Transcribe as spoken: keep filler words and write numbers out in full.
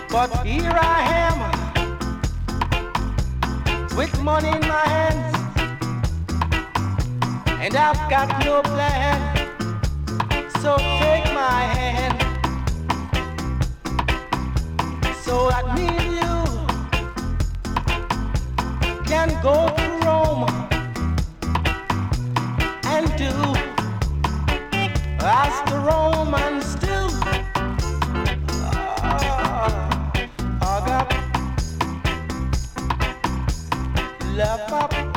But here I am with money in my hands, and I've got no plan. So take my hand, so that me and you can go to Rome and do as the Romans do. Uh, I got love up.